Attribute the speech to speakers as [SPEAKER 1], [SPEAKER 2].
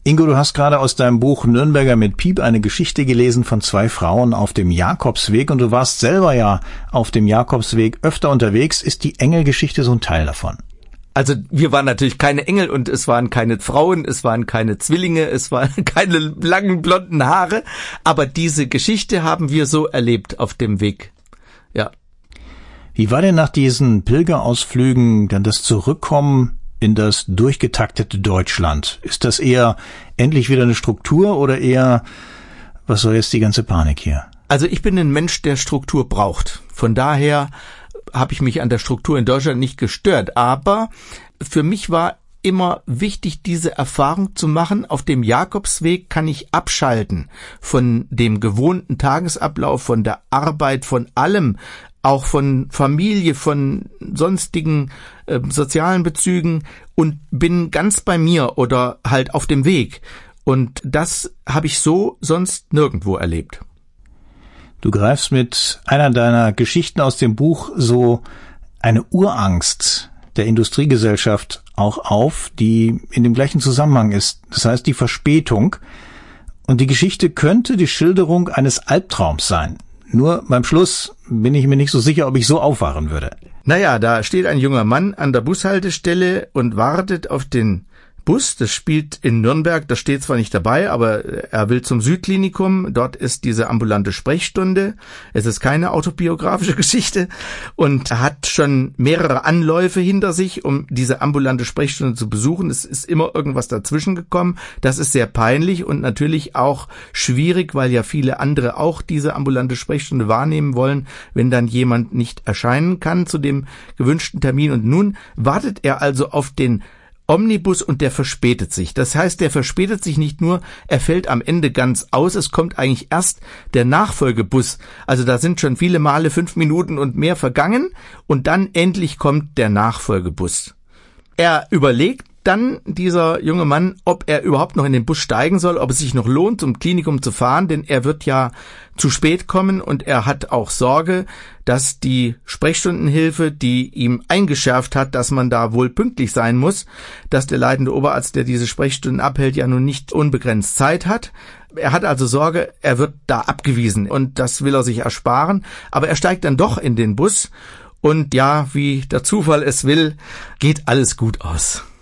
[SPEAKER 1] Ingo, du hast gerade aus deinem Buch Nürnberger mit Piep eine Geschichte gelesen von 2 Frauen auf dem Jakobsweg und du warst selber ja auf dem Jakobsweg öfter unterwegs. Ist die Engelgeschichte so ein Teil davon?
[SPEAKER 2] Also wir waren natürlich keine Engel und es waren keine Frauen, es waren keine Zwillinge, es waren keine langen blonden Haare, aber diese Geschichte haben wir so erlebt auf dem Weg. Ja.
[SPEAKER 1] Wie war denn nach diesen Pilgerausflügen dann das Zurückkommen in das durchgetaktete Deutschland? Ist das eher endlich wieder eine Struktur oder eher, was soll jetzt die ganze Panik hier?
[SPEAKER 2] Also ich bin ein Mensch, der Struktur braucht. Von daher habe ich mich an der Struktur in Deutschland nicht gestört. Aber für mich war immer wichtig, diese Erfahrung zu machen. Auf dem Jakobsweg kann ich abschalten von dem gewohnten Tagesablauf, von der Arbeit, von allem, auch von Familie, von sonstigen sozialen Bezügen und bin ganz bei mir oder halt auf dem Weg. Und das habe ich so sonst nirgendwo erlebt.
[SPEAKER 1] Du greifst mit einer deiner Geschichten aus dem Buch so eine Urangst der Industriegesellschaft auch auf, die in dem gleichen Zusammenhang ist. Das heißt, die Verspätung. Und die Geschichte könnte die Schilderung eines Albtraums sein. Nur beim Schluss bin ich mir nicht so sicher, ob ich so aufwachen würde.
[SPEAKER 2] Naja, da steht ein junger Mann an der Bushaltestelle und wartet auf den Bus. Das spielt in Nürnberg, das steht zwar nicht dabei, aber er will zum Südklinikum. Dort ist diese ambulante Sprechstunde. Es ist keine autobiografische Geschichte und er hat schon mehrere Anläufe hinter sich, um diese ambulante Sprechstunde zu besuchen. Es ist immer irgendwas dazwischen gekommen. Das ist sehr peinlich und natürlich auch schwierig, weil ja viele andere auch diese ambulante Sprechstunde wahrnehmen wollen, wenn dann jemand nicht erscheinen kann zu dem gewünschten Termin. Und nun wartet er also auf den Omnibus und der verspätet sich. Das heißt, der verspätet sich nicht nur, er fällt am Ende ganz aus, es kommt eigentlich erst der Nachfolgebus. Also da sind schon viele Male 5 Minuten und mehr vergangen und dann endlich kommt der Nachfolgebus. Er überlegt dann, dieser junge Mann, ob er überhaupt noch in den Bus steigen soll, ob es sich noch lohnt, zum Klinikum zu fahren, denn er wird ja zu spät kommen und er hat auch Sorge, dass die Sprechstundenhilfe, die ihm eingeschärft hat, dass man da wohl pünktlich sein muss, dass der leitende Oberarzt, der diese Sprechstunden abhält, ja nun nicht unbegrenzt Zeit hat. Er hat also Sorge, er wird da abgewiesen und das will er sich ersparen, aber er steigt dann doch in den Bus und ja, wie der Zufall es will, geht alles gut aus.